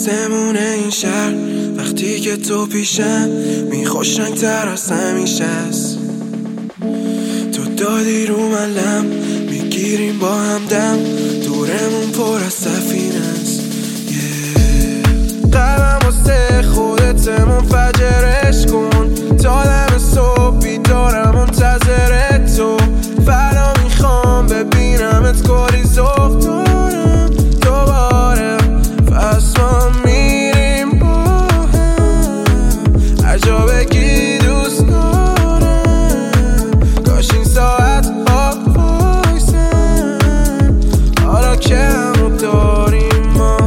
آسمون این شهر وقتی که تو پیشم میخوشنگ تر از همیشه است. تو دادی رو ملم میگیریم با هم دم، دورمون پر از سفینه است. قلبم واسه خودت منفجرش کن تا دم صبح بیدارم منتظر تو. فردا میخوام ببینمت کلی ذوق دارم دوباره، پس ما میریم با هم هر جا بگی دوست دارم. کاش این ساعت ها وایسن حالا که همو داریم ما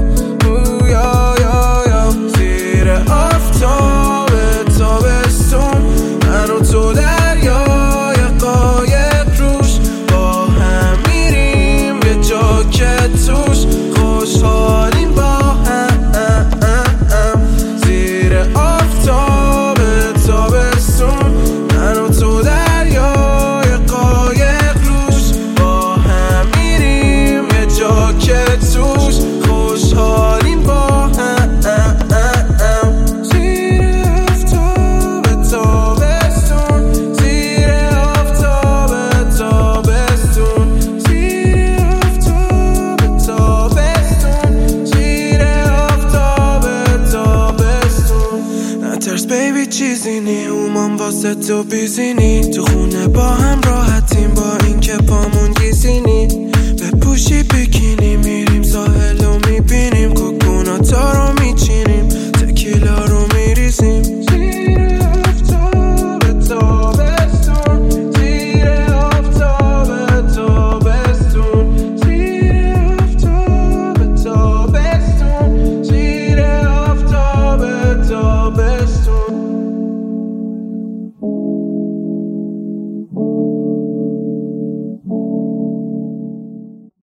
زیر آفتاب تابستون، من و تو دریای قایق روش با هم میریم یه جا که توش خوشحالیم با هم. زیر آفتاب تابستون، من و تو دریای قایق روش با هم میریم یه جا که توش خوشحالیم با هم. بیبی چیزی نی اومم واسه تو بیزینی، تو خونه با هم